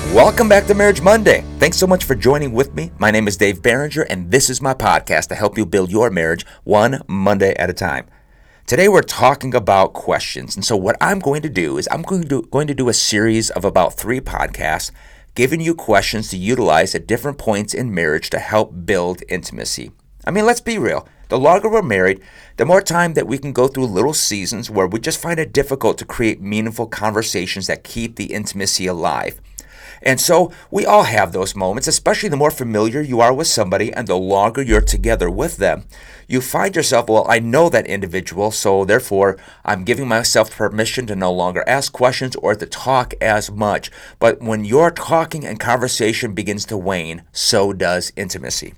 Welcome back to Marriage Monday. Thanks so much for joining with me. My name is Dave Barringer, and this is my podcast to help you build your marriage one Monday at a time. Today we're talking about questions, and so what I'm going to do is I'm going to do a series of about 3 podcasts giving you questions to utilize at different points in marriage to help build intimacy. I mean, let's be real. The longer we're married, the more time that we can go through little seasons where we just find it difficult to create meaningful conversations that keep the intimacy alive. And so we all have those moments, especially the more familiar you are with somebody and the longer you're together with them. You find yourself, well, I know that individual, so therefore I'm giving myself permission to no longer ask questions or to talk as much. But when your talking and conversation begins to wane, so does intimacy.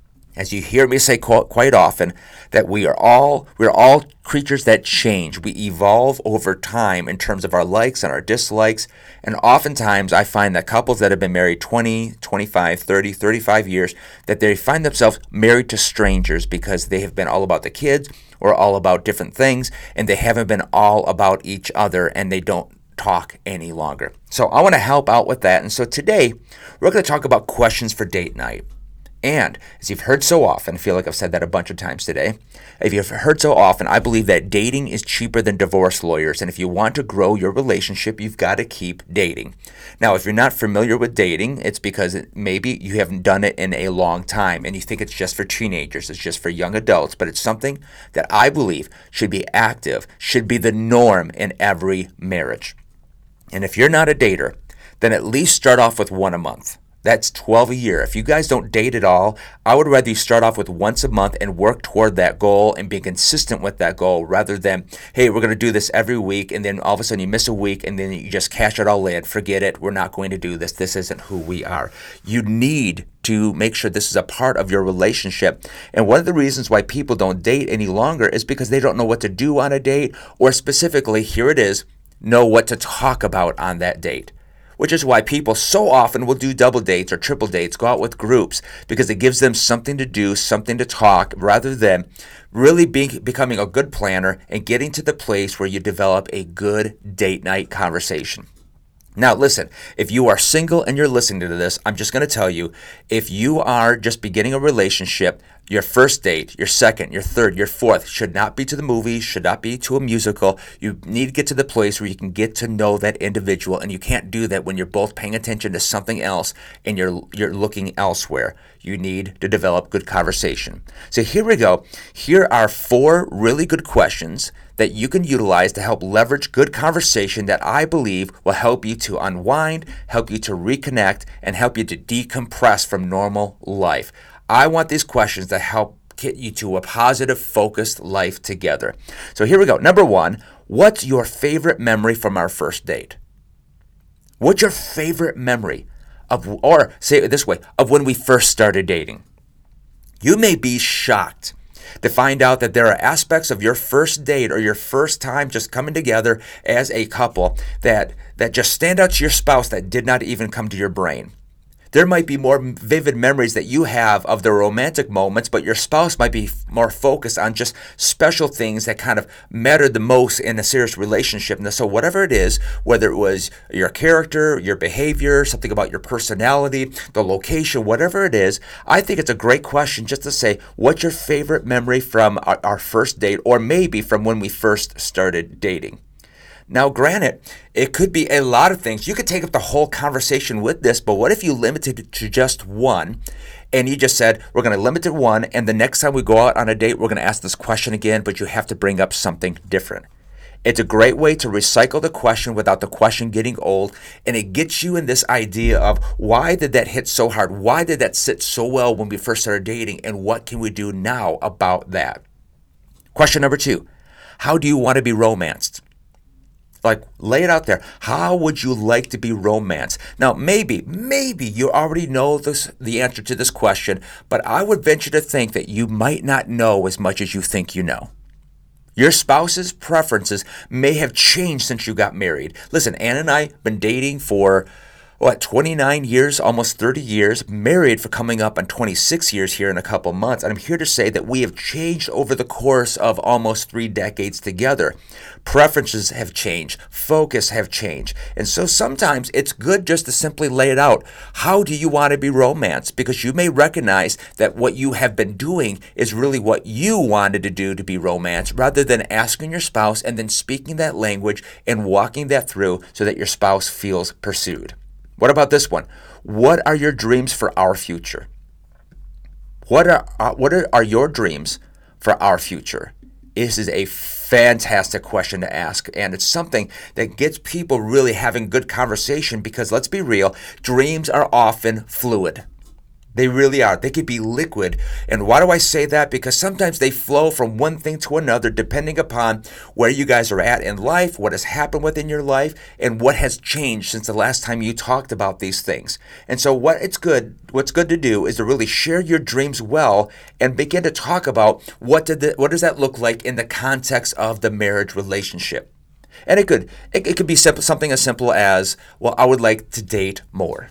As you hear me say quite often, that we're all creatures that change. We evolve over time in terms of our likes and our dislikes. And oftentimes I find that couples that have been married 20, 25, 30, 35 years, that they find themselves married to strangers because they have been all about the kids or all about different things, and they haven't been all about each other, and they don't talk any longer. So I want to help out with that. And so today we're going to talk about questions for date night. And as you've heard so often, I feel like I've said that a bunch of times today, if you've heard so often, I believe that dating is cheaper than divorce lawyers. And if you want to grow your relationship, you've got to keep dating. Now, if you're not familiar with dating, it's because maybe you haven't done it in a long time and you think it's just for teenagers, it's just for young adults, but it's something that I believe should be active, should be the norm in every marriage. And if you're not a dater, then at least start off with 1 a month. That's 12 a year. If you guys don't date at all, I would rather you start off with once a month and work toward that goal and be consistent with that goal rather than, hey, we're going to do this every week, and then all of a sudden you miss a week and then you just cash it all in. Forget it. We're not going to do this. This isn't who we are. You need to make sure this is a part of your relationship. And one of the reasons why people don't date any longer is because they don't know what to do on a date, or specifically, here it is, know what to talk about on that date. Which is why people so often will do double dates or triple dates, go out with groups, because it gives them something to do, something to talk, rather than really becoming a good planner and getting to the place where you develop a good date night conversation. Now, listen, if you are single and you're listening to this, I'm just going to tell you, if you are just beginning a relationship, your first date, your second, your third, your fourth should not be to the movies, should not be to a musical. You need to get to the place where you can get to know that individual, and you can't do that when you're both paying attention to something else and you're looking elsewhere. You need to develop good conversation. So here we go. Here are 4 really good questions that you can utilize to help leverage good conversation that I believe will help you to unwind, help you to reconnect, and help you to decompress from normal life. I want these questions to help get you to a positive, focused life together. So here we go. Number 1, what's your favorite memory from our first date? What's your favorite memory of, or say it this way, of when we first started dating? You may be shocked to find out that there are aspects of your first date or your first time just coming together as a couple that just stand out to your spouse that did not even come to your brain. There might be more vivid memories that you have of the romantic moments, but your spouse might be more focused on just special things that kind of matter the most in a serious relationship. And so whatever it is, whether it was your character, your behavior, something about your personality, the location, whatever it is, I think it's a great question just to say, what's your favorite memory from our first date, or maybe from when we first started dating? Now, granted, it could be a lot of things. You could take up the whole conversation with this, but what if you limited it to just one, and you just said, we're going to limit it to one, and the next time we go out on a date, we're going to ask this question again, but you have to bring up something different. It's a great way to recycle the question without the question getting old, and it gets you in this idea of, why did that hit so hard? Why did that sit so well when we first started dating, and what can we do now about that? Question number 2, how do you want to be romanced? Like, lay it out there. How would you like to be romanced? Now, maybe you already know the answer to this question, but I would venture to think that you might not know as much as you think you know. Your spouse's preferences may have changed since you got married. Listen, Ann and I have been dating for What, 29 years, almost 30 years, married for coming up on 26 years here in a couple months. And I'm here to say that we have changed over the course of almost 3 decades together. Preferences have changed, focus have changed. And so sometimes it's good just to simply lay it out. How do you want to be romanced? Because you may recognize that what you have been doing is really what you wanted to do to be romanced, rather than asking your spouse and then speaking that language and walking that through so that your spouse feels pursued. What about this one? What are your dreams for our future? What are your dreams for our future? This is a fantastic question to ask, and it's something that gets people really having good conversation, because let's be real, dreams are often fluid. They really are. They could be liquid. And why do I say that? Because sometimes they flow from one thing to another depending upon where you guys are at in life, what has happened within your life, and what has changed since the last time you talked about these things. And so what's good to do is to really share your dreams well and begin to talk about what does that look like in the context of the marriage relationship. And it could be something as simple as, well, I would like to date more.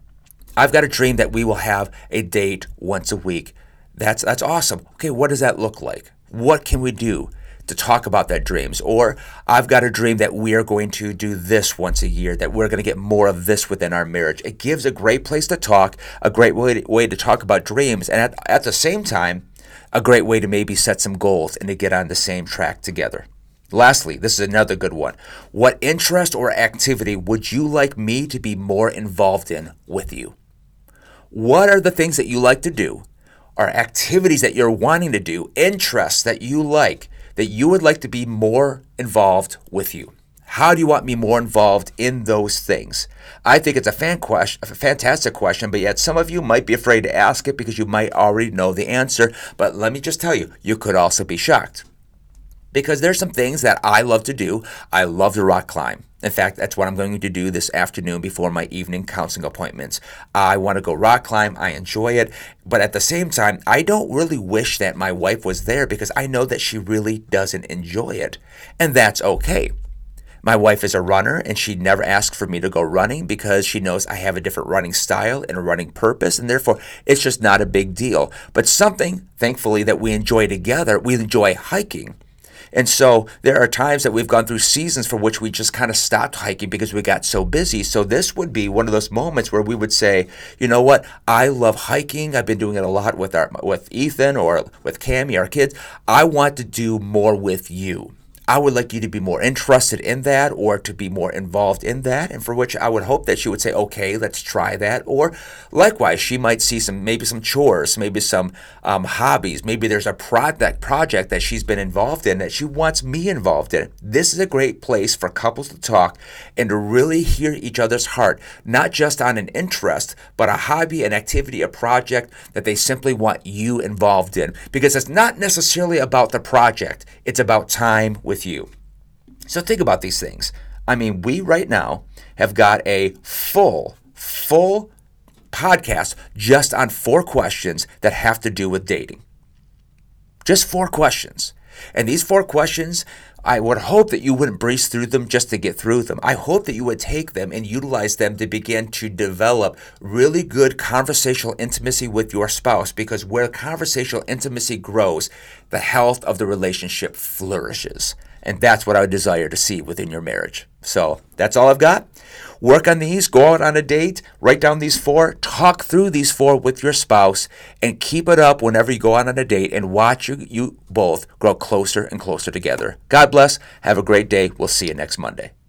I've got a dream that we will have a date once a week. That's awesome. Okay, what does that look like? What can we do to talk about that dreams? Or I've got a dream that we are going to do this once a year, that we're going to get more of this within our marriage. It gives a great place to talk, a great way to talk about dreams, and at the same time, a great way to maybe set some goals and to get on the same track together. Lastly, this is another good one. What interest or activity would you like me to be more involved in with you? What are the things that you like to do, or activities that you're wanting to do, interests that you like, that you would like to be more involved with you? How do you want me more involved in those things? I think it's a fantastic question, but yet some of you might be afraid to ask it because you might already know the answer. But let me just tell you, you could also be shocked. Because there's some things that I love to do. I love to rock climb. In fact, that's what I'm going to do this afternoon before my evening counseling appointments. I want to go rock climb. I enjoy it. But at the same time, I don't really wish that my wife was there, because I know that she really doesn't enjoy it. And that's okay. My wife is a runner, and she never asks for me to go running because she knows I have a different running style and a running purpose, and therefore it's just not a big deal. But something, thankfully, that we enjoy together, we enjoy hiking. And so there are times that we've gone through seasons for which we just kind of stopped hiking because we got so busy. So this would be one of those moments where we would say, you know what, I love hiking. I've been doing it a lot with Ethan or with Cammie, our kids. I want to do more with you. I would like you to be more interested in that, or to be more involved in that, and for which I would hope that she would say, okay, let's try that. Or likewise, she might see maybe some chores, maybe some hobbies. Maybe there's a project that she's been involved in that she wants me involved in. This is a great place for couples to talk and to really hear each other's heart, not just on an interest, but a hobby, an activity, a project that they simply want you involved in. Because it's not necessarily about the project, it's about time with you. So think about these things. I mean, we right now have got a full podcast just on 4 questions that have to do with dating. Just 4 questions. And these 4 questions, I would hope that you wouldn't breeze through them just to get through them. I hope that you would take them and utilize them to begin to develop really good conversational intimacy with your spouse, because where conversational intimacy grows, the health of the relationship flourishes. And that's what I would desire to see within your marriage. So that's all I've got. Work on these, go out on a date, write down these 4, talk through these 4 with your spouse, and keep it up whenever you go out on a date, and watch you both grow closer and closer together. God bless. Have a great day. We'll see you next Monday.